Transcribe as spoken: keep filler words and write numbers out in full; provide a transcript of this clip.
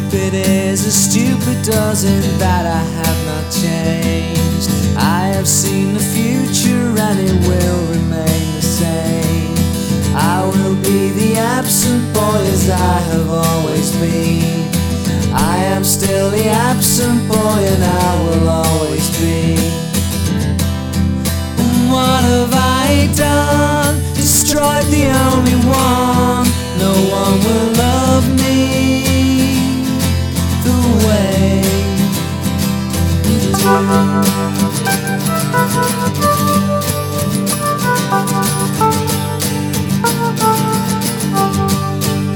stupid is as stupid doesn't that I have not changed. I have seen the future and it will remain the same. I will be the absent boy as I have always been. I am still the absent boy and I will always be. What have I done? Destroyed the only